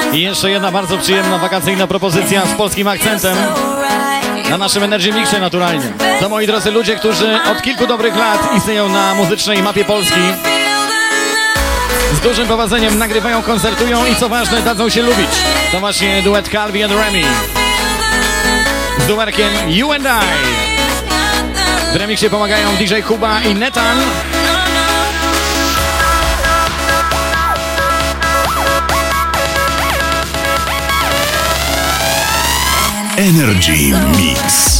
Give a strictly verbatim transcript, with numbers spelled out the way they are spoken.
I jeszcze jedna bardzo przyjemna wakacyjna propozycja z polskim akcentem na naszym Energy Mixie naturalnie. To, moi drodzy, ludzie, którzy od kilku dobrych lat istnieją na muzycznej mapie Polski. Z dużym powodzeniem nagrywają, koncertują i co ważne, dadzą się lubić. To właśnie duet Calvi and Remy z numerkiem You and I. W remiksie pomagają D J Kuba i Netan. Energy Mix.